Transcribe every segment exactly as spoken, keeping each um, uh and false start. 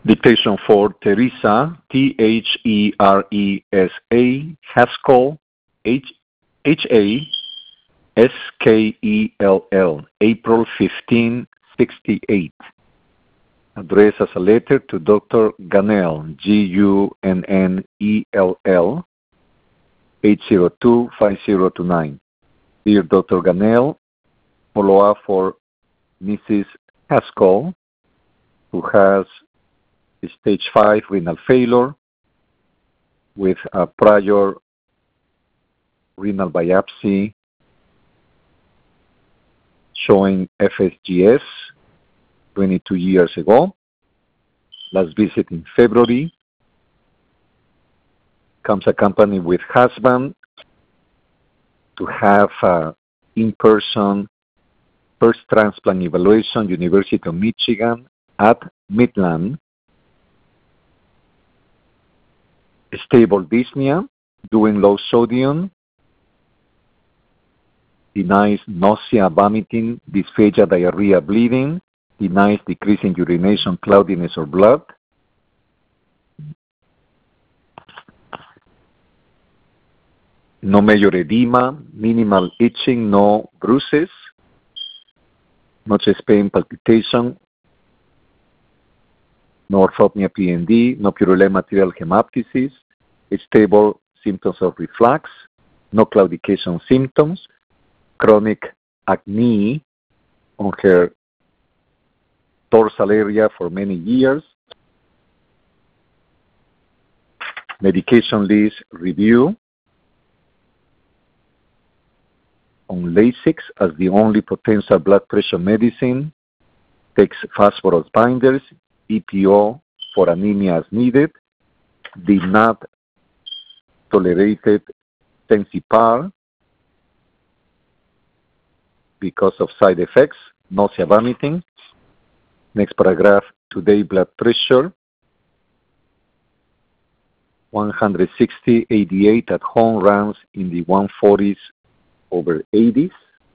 Dictation for Teresa, T H E R E S A, Haskell, H A S K E L L, April fifteenth, sixty-eight. Addressed as a letter to Doctor Gunnell, G U N N E L L, eight zero two, five zero two nine. Dear Doctor Gunnell, follow-up for Missus Haskell, who has stage five renal failure with a prior renal biopsy showing F S G S twenty-two years ago. Last visit in February. Comes accompanied with husband to have uh, in-person first transplant evaluation, University of Michigan at Midland. Stable dyspnea, doing low sodium, denies nausea, vomiting, dysphagia, diarrhea, bleeding, denies decrease in urination, cloudiness, or blood. No major edema, minimal itching, no bruises, no chest pain, palpitation, no orthopnea P N D, no purulent material hemoptysis, stable symptoms of reflux, no claudication symptoms, chronic acne on her dorsal area for many years, medication list review on Lasix as the only potential blood pressure medicine, takes phosphorus binders, E P O for anemia as needed, did not tolerate Sensipar because of side effects, nausea, vomiting. Next paragraph, today blood pressure, one sixty, eighty-eight at home runs in the one forties over eighties.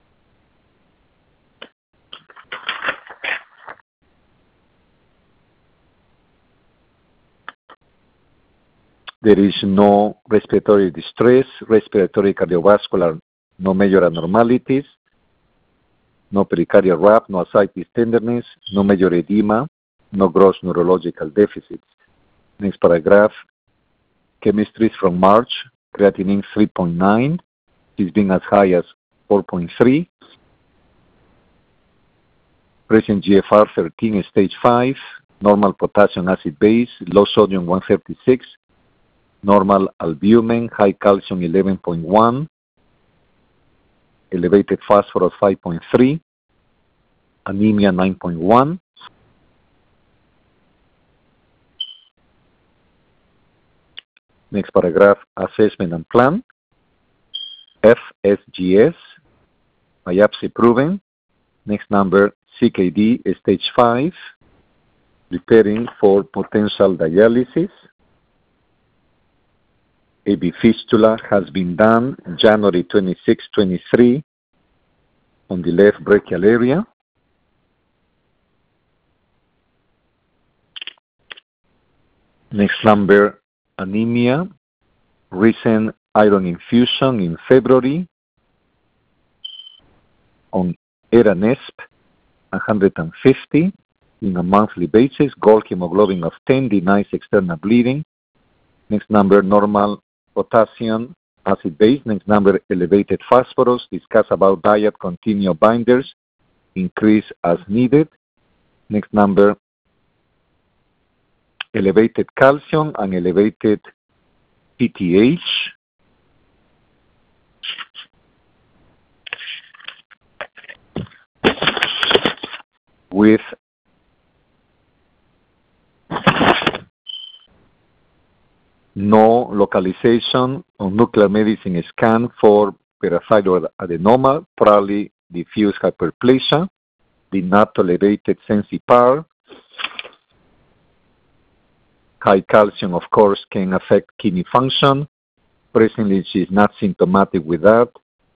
There is no respiratory distress, respiratory cardiovascular, no major abnormalities, no pericardial wrap, no ascites tenderness, no major edema, no gross neurological deficits. Next paragraph, chemistries from March, creatinine three point nine, is being as high as four point three. Present G F R thirteen, stage five, normal potassium acid base, low sodium one thirty-six, normal albumin, high calcium eleven point one, elevated phosphorus five point three, anemia nine point one. Next paragraph, assessment and plan. F S G S, biopsy proven. Next number, C K D, stage five, preparing for potential dialysis. A V fistula has been done January twenty-sixth, twenty-three on the left brachial area. Next number, anemia, recent iron infusion in February on Eranesp, one hundred fifty in a monthly basis, gold hemoglobin of ten, denies external bleeding. Next number, normal potassium acid base. Next number, elevated phosphorus. Discuss about diet, continue binders, increase as needed. Next number, elevated calcium and elevated P T H. With no localization on nuclear medicine scan for parathyroid adenoma, probably diffuse hyperplasia, did not tolerate Sensipar. High calcium, of course, can affect kidney function. Presently, she is not symptomatic with that.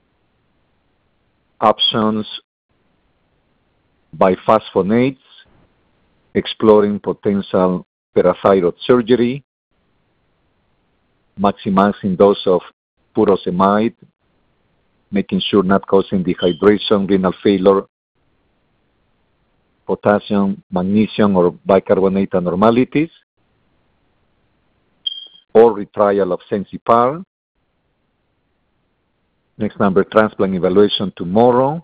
Options, biphosphonates, exploring potential parathyroid surgery, maximizing dose of furosemide, making sure not causing dehydration, renal failure, potassium, magnesium, or bicarbonate abnormalities, or retrial of Sensipar. Next number, transplant evaluation tomorrow.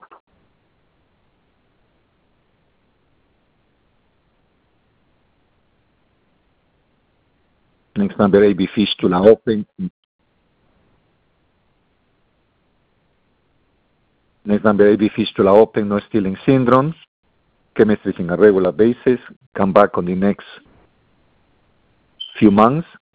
Next number, A B fistula open. Next number, A B fistula open, no stealing syndrome. Chemistry on a regular basis. Come back on the next few months.